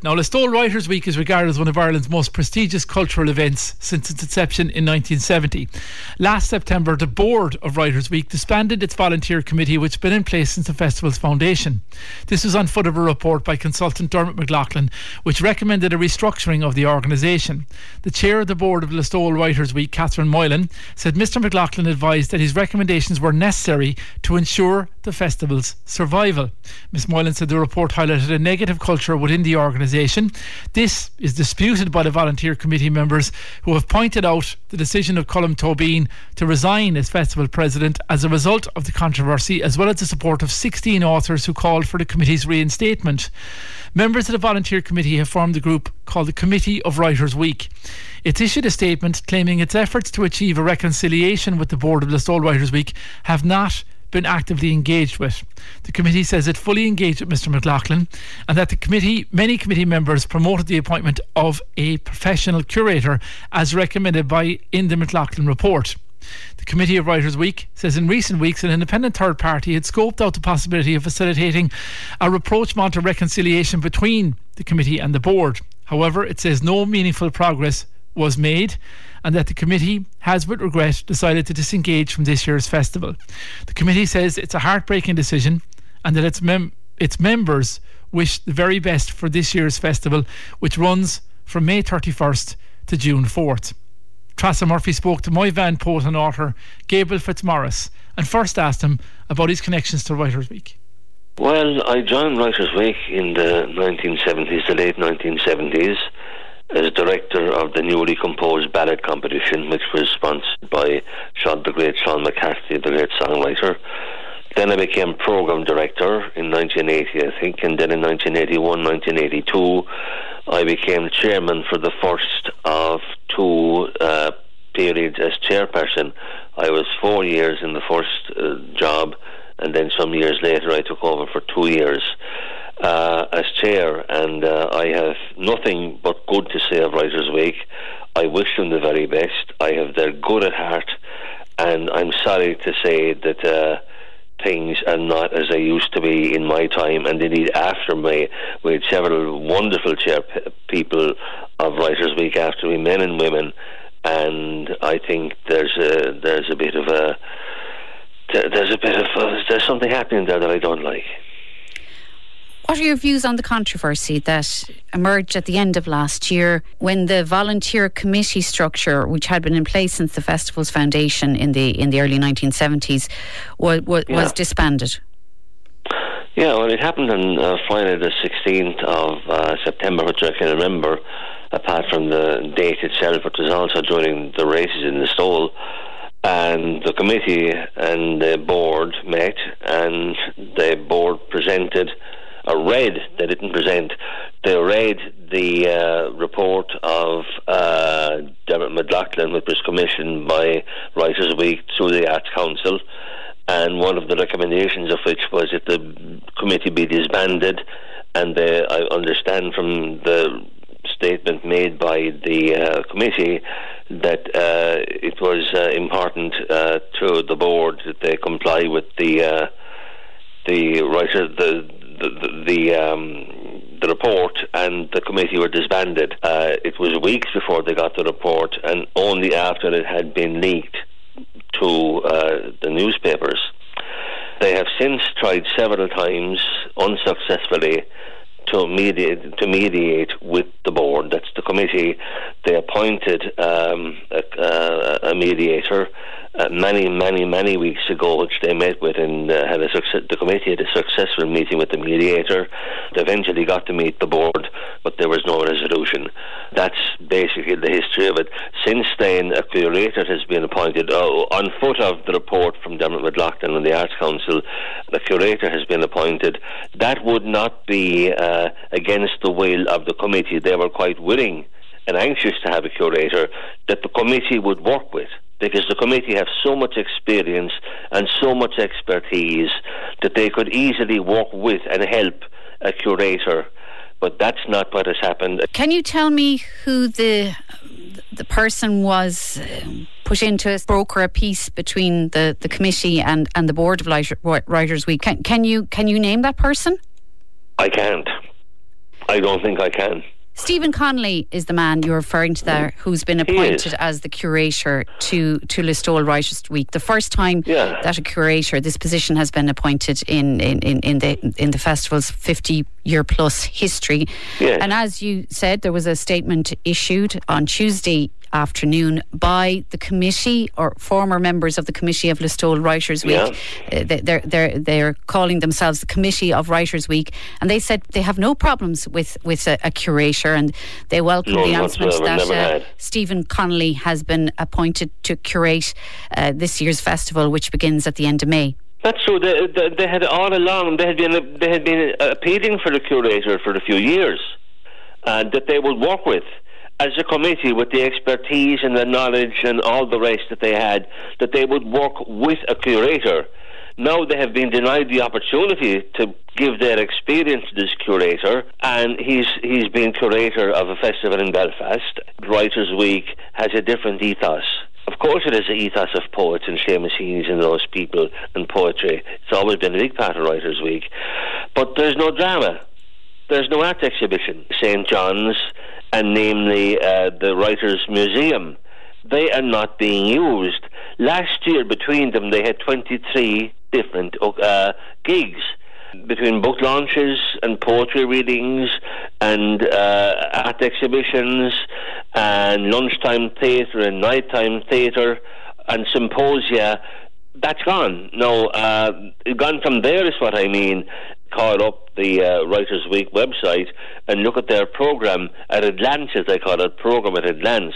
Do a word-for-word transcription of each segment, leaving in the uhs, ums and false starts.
Now, Listowel Writers' Week is regarded as one of Ireland's most prestigious cultural events since its inception in nineteen seventy. Last September, the board of Writers' Week disbanded its volunteer committee, which has been in place since the festival's foundation. This was on foot of a report by consultant Dermot McLaughlin, which recommended a restructuring of the organisation. The chair of the board of Listowel Writers' Week, Catherine Moylan, said Mr McLaughlin advised that his recommendations were necessary to ensure the festival's survival. Miss Moylan said the report highlighted a negative culture within the organisation. This is disputed by the volunteer committee members, who have pointed out the decision of Colm Tobin to resign as festival president as a result of the controversy, as well as the support of sixteen authors who called for the committee's reinstatement. Members of the volunteer committee have formed a group called the Committee of Writers' Week. It's issued a statement claiming its efforts to achieve a reconciliation with the board of Listowel Writers' Week have not been actively engaged with. The committee says it fully engaged with Mr McLaughlin, and that the committee, many committee members promoted the appointment of a professional curator as recommended by in the McLaughlin report. The Committee of Writers' Week says in recent weeks an independent third party had scoped out the possibility of facilitating a rapprochement or reconciliation between the committee and the board. However, it says no meaningful progress was made, and that the committee has with regret decided to disengage from this year's festival. The committee says it's a heartbreaking decision, and that its, mem- its members wish the very best for this year's festival, which runs from May thirty-first to June fourth. Trassa Murphy spoke to Moyvan poet and author Gabriel Fitzmaurice and first asked him about his connections to Writers' Week. Well, I joined Writers' Week in the nineteen seventies, the late nineteen seventies, as director of the newly composed ballad competition, which was sponsored by Sean, the great Sean McCarthy, the great songwriter. Then I became programme director in nineteen eighty, I think, and then in nineteen eighty-one, nineteen eighty-two, I became chairman for the first of two uh, periods as chairperson. I was four years in the first uh, job, and then some years later I took over for two years uh, as chair, and uh, I have nothing but good to say of Writers' Week. I wish them the very best. I have their good at heart, and I'm sorry to say that uh, things are not as they used to be in my time, and indeed after me. We had several wonderful chair p- people of Writers' Week after me, men and women, and I think there's a there's a bit of a there's a bit of a, there's something happening there that I don't like. What are your views on the controversy that emerged at the end of last year when the volunteer committee structure, which had been in place since the festival's foundation in the in the early nineteen seventies, was, was, yeah. was disbanded? Yeah, well, it happened on uh, Friday the sixteenth of uh, September, which I can remember, apart from the date itself, which was also during the races in the Listowel. And the committee and the board met, and the board presented Uh, read, they didn't present, they read the uh, report of uh, Dermot McLaughlin, which was commissioned by Writers' Week through the Arts Council, and one of the recommendations of which was that the committee be disbanded, and they, I understand from the statement made by the uh, committee that uh, it was uh, important uh, to the board that they comply with the uh, the writer the the the, the, um, the report, and the committee were disbanded. Uh, it was weeks before they got the report, and only after it had been leaked to uh, the newspapers. They have since tried several times unsuccessfully to mediate to mediate with the board. That's the committee. They appointed um, a, a, a mediator uh, many, many, many weeks ago, which they met with, and uh, had a success. The committee had a successful meeting with the mediator. They eventually got to meet the board, but there was no resolution. That's basically the history of it. Since then, a curator has been appointed. Oh, on foot of the report from Dermot McLaughlin and the Arts Council, a curator has been appointed. That would not be uh, against the will of the committee. They were quite willing and anxious to have a curator that the committee would work with, because the committee have so much experience and so much expertise that they could easily work with and help a curator. But that's not what has happened. Can you tell me who the the person was put in to broker a peace between the, the committee and, and the board of Writers' Week? Can, can you can you name that person? I can't. I don't think I can. Stephen Connolly is the man you're referring to there, who's been appointed as the curator to, to Listowel Writers' Week. The first time yeah. that a curator, this position has been appointed in, in, in, in the in the festival's fifty-year plus history. Yes. And as you said, there was a statement issued on Tuesday afternoon by the committee, or former members of the committee of Listowel Writers' Week. Yeah. Uh, they're, they're, they're calling themselves the Committee of Writers' Week, and they said they have no problems with, with a, a curator, and they welcome no, the announcement that uh, Stephen Connolly has been appointed to curate uh, this year's festival, which begins at the end of May. That's true. They, they, they had all along, they had been, they had been appealing for the curator for a few years, uh, that they would work with as a committee, with the expertise and the knowledge and all the rest that they had, that they would work with a curator. Now they have been denied the opportunity to give their experience to this curator, and he's he's been curator of a festival in Belfast. Writers' Week has a different ethos. Of course it is the ethos of poets and Seamus Heaney's and those people and poetry. It's always been a big part of Writers' Week. But there's no drama. There's no art exhibition. Saint John's, and namely uh, the Writers' Museum, they are not being used. Last year, between them, they had twenty-three different uh, gigs, between book launches and poetry readings and uh, art exhibitions and lunchtime theatre and nighttime theatre and symposia. That's gone. No, uh, gone from there is what I mean. Call up the uh, Writers' Week website and look at their programme at a glance, as they call it, programme at a glance,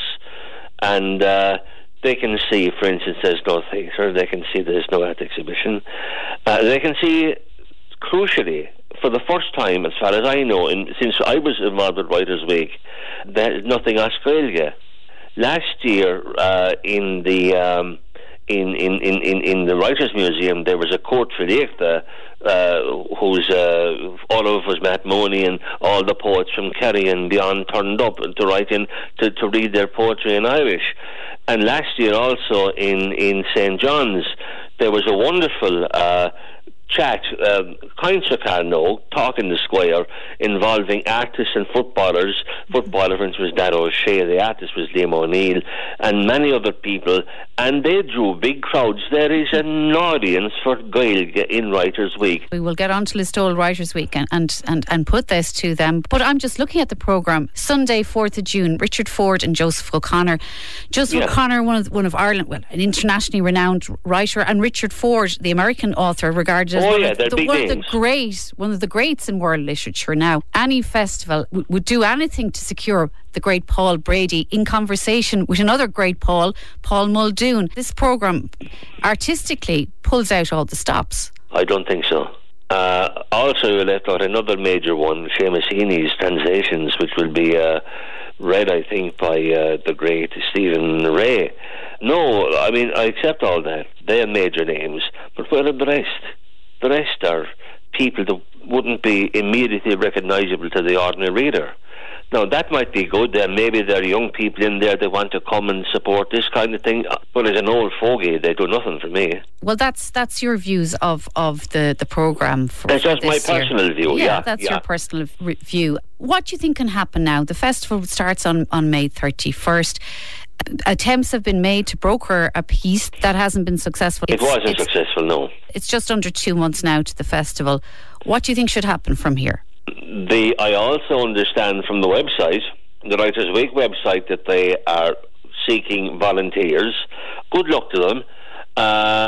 and uh, they can see, for instance, there's no theatre, they can see there's no art exhibition, uh, they can see, crucially, for the first time, as far as I know, in, since I was involved with Writers' Week, there's nothing Australia. Last year, uh, in the um, in, in, in, in, in the Writers' Museum, there was a court Trileachta, uh, whose uh, all of it was Matt Mooney, and all the poets from Kerry and beyond turned up to write in, to, to read their poetry in Irish. And last year also in, in Saint John's, there was a wonderful uh, chat, um, Cointra Carno, Talk in the Square, involving artists and footballers. Footballer, for instance, was Dad O'Shea, the artist was Liam O'Neill, and many other people, and they drew big crowds. There is an audience for Gaeilge in Writers' Week. We will get on to Listowel Writers' Week and, and, and, and put this to them, but I'm just looking at the programme. Sunday, fourth of June, Richard Ford and Joseph O'Connor. Joseph yeah. O'Connor, one of, one of Ireland, well, an internationally renowned writer, and Richard Ford, the American author, regarded as oh, one, yeah, of, the, big one names. of the great, one of the greats in world literature now. Any festival w- would do anything to secure the great Paul Brady in conversation with another great Paul, Paul Muldoon. This programme artistically pulls out all the stops. I don't think so. Uh, also, you left out another major one, Seamus Heaney's Translations, which will be uh, read, I think, by uh, the great Stephen Ray. No, I mean, I accept all that. They are major names. But where are the rest? The rest are people that wouldn't be immediately recognisable to the ordinary reader. Now, that might be good. There maybe there are young people in there that want to come and support this kind of thing. But as an old fogey, they do nothing for me. Well, that's that's your views of, of the, the programme for That's for just my this year. personal view, yeah. Yeah, that's yeah. your personal v- view. What do you think can happen now? The festival starts on, on May thirty-first. Attempts have been made to broker a peace that hasn't been successful. It It's- wasn't it's- successful, no. It's just under two months now to the festival. What do you think should happen from here? The I also understand from the website, the Writers' Week website, that they are seeking volunteers. Good luck to them. Uh,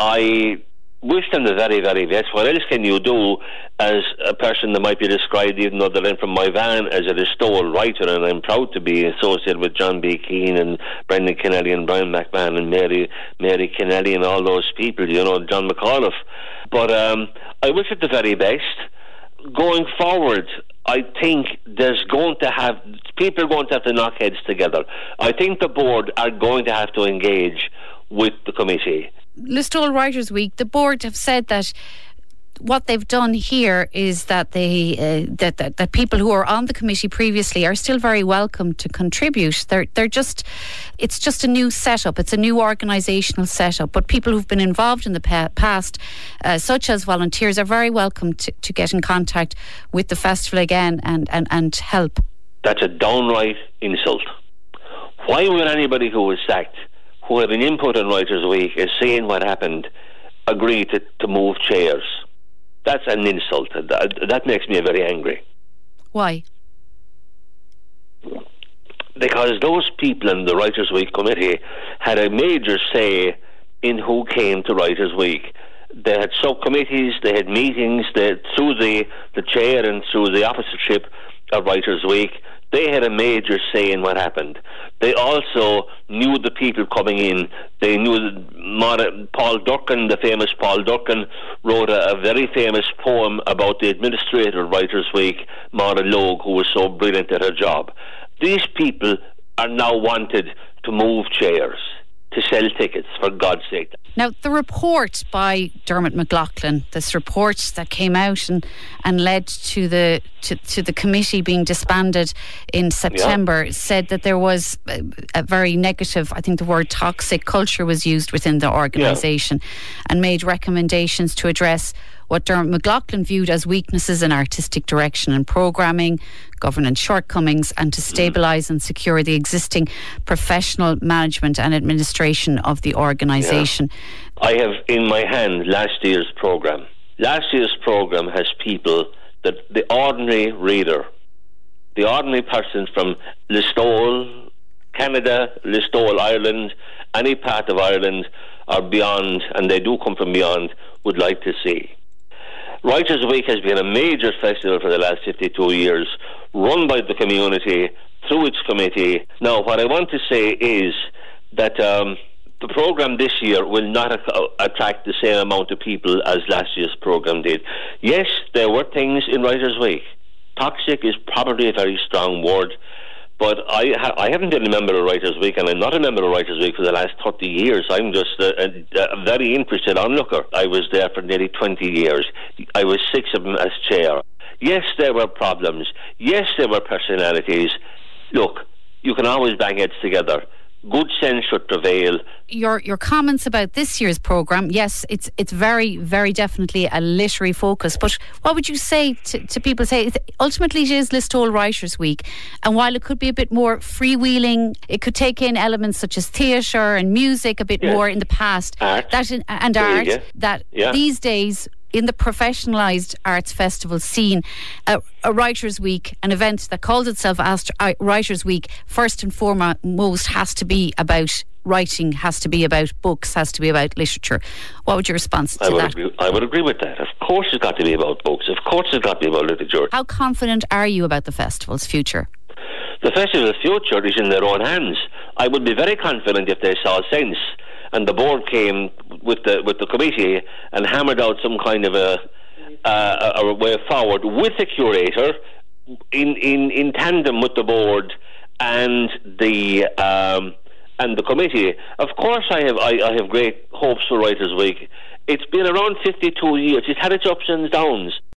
I wish them the very, very best. What else can you do as a person that might be described, even though they're in from my van, as a Listowel writer, and I'm proud to be associated with John B. Keane and Brendan Kennelly and Brian McMahon and Mary Mary Kennelly and all those people, you know, John McAuliffe. But um, I wish it the very best. Going forward, I think there's going to have people are going to have to knock heads together. I think the board are going to have to engage with the committee. Listowel Writers' Week, the board have said that what they've done here is that they uh, that, that that people who are on the committee previously are still very welcome to contribute. They're they're just it's just a new setup. It's a new organisational setup. But people who've been involved in the pa- past, uh, such as volunteers, are very welcome to, to get in contact with the festival again and, and, and help. That's a downright insult. Why would anybody who was sacked, who had an input on Writers' Week, is saying what happened, agree to, to move chairs? That's an insult. That, that makes me very angry. Why? Because those people in the Writers' Week committee had a major say in who came to Writers' Week. They had subcommittees, they had meetings, they had, through the, the chair and through the officership of Writers' Week, they had a major say in what happened. They also knew the people coming in. They knew that Paul Durcan, the famous Paul Durcan, wrote a, a very famous poem about the administrator of Writers' Week, Mara Logue, who was so brilliant at her job. These people are now wanted to move chairs, to sell tickets, for God's sake. Now, the report by Dermot McLaughlin, this report that came out and, and led to the to, to the committee being disbanded in September, yeah. said that there was a, a very negative, I think the word toxic culture was used within the organisation, yeah. and made recommendations to address what Dermot McLaughlin viewed as weaknesses in artistic direction and programming, governance shortcomings, and to stabilise mm. and secure the existing professional management and administration of the organisation. Yeah. I have in my hand last year's programme. Last year's programme has people that the ordinary reader, the ordinary person from Listowel, Canada, Listowel, Ireland, any part of Ireland or beyond, and they do come from beyond, would like to see. Writers' Week has been a major festival for the last fifty-two years, run by the community, through its committee. Now, what I want to say is that um, the programme this year will not a- attract the same amount of people as last year's programme did. Yes, there were things in Writers' Week. Toxic is probably a very strong word, but I ha- I haven't been a member of Writers' Week, and I'm not a member of Writers' Week for the last thirty years. I'm just a, a, a very interested onlooker. I was there for nearly twenty years. I was six of them as chair. Yes, there were problems. Yes, there were personalities. Look, you can always bang heads together. Good sense should prevail. Your your comments about this year's programme, yes, it's it's very, very definitely a literary focus. But what would you say to, to people? Say ultimately it is Listowel Writers' Week, and while it could be a bit more freewheeling, it could take in elements such as theatre and music a bit yes. more in the past. Art. That in, and there art. That yeah. these days, in the professionalised arts festival scene, uh, a Writers' Week, an event that calls itself Ast- uh, Writers' Week, first and foremost has to be about writing, has to be about books, has to be about literature. What would your response to I would that? Agree, I would agree with that. Of course it's got to be about books. Of course it's got to be about literature. How confident are you about the festival's future? The festival's future is in their own hands. I would be very confident if they saw sense and the board came with the with the committee and hammered out some kind of a uh, a way forward with the curator in, in, in tandem with the board and the um, and the committee. Of course, I have I, I have great hopes for Writers' Week. It's been around fifty-two years. It's had its ups and downs.